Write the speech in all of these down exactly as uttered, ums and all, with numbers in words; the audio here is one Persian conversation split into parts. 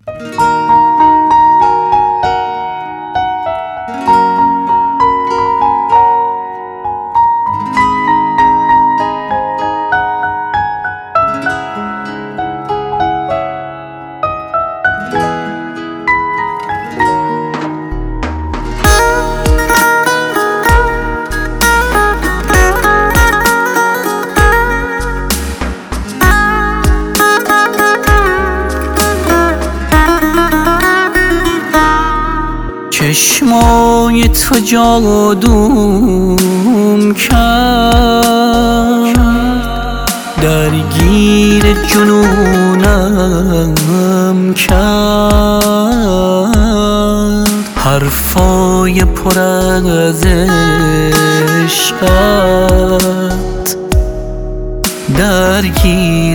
چشمای تو جادوم کرد، درگیر جنونم کرد. حرفای پر از عشقت درگیر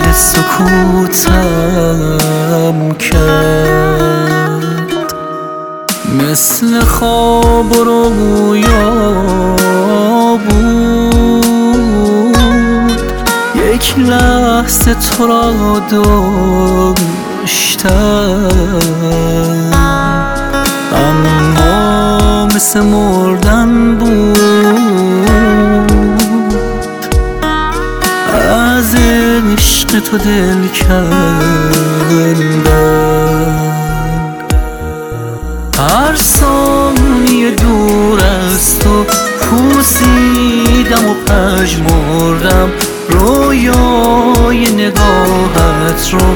سکوتم کرد. مثل خواب و رویا بود، یک لحظه تو را داشتم، اما مثل مردن بود. از عشق تو دل کندم، هر ثانیه دور از تو پوسیدم و پژمردم. رویای نگاهت رو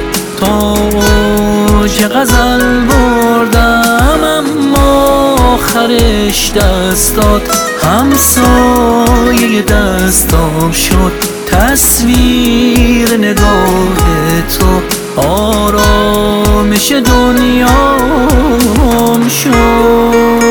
تاج غزل بردم، اما آخرش دست داد، همسایه دستام شد. تصویر نگاه تو آرامش دنیام شد.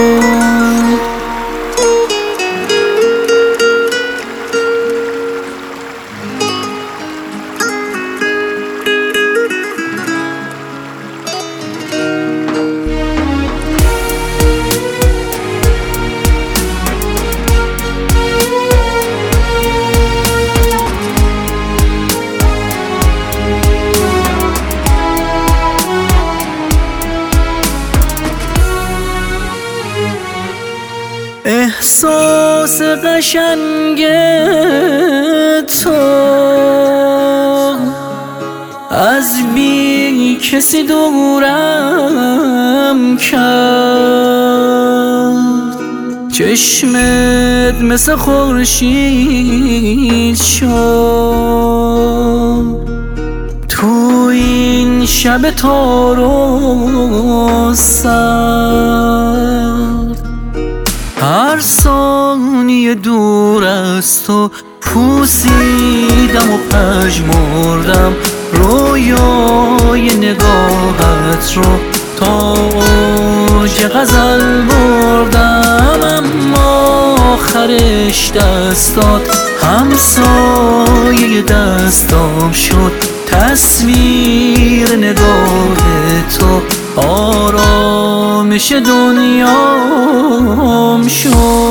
احساس قشنگ تو از بی کسی دورم کرد. چشمت مثل خورشید شد تو این شب تار و سرد. هر ثانیه دور از تو پوسیدم و پژمردم. رویای نگاهت رو تاج غزل بردم، اما آخرش دست داد، همسایه دستام شد. تصویر نگاه تو آرامش دنیام شد.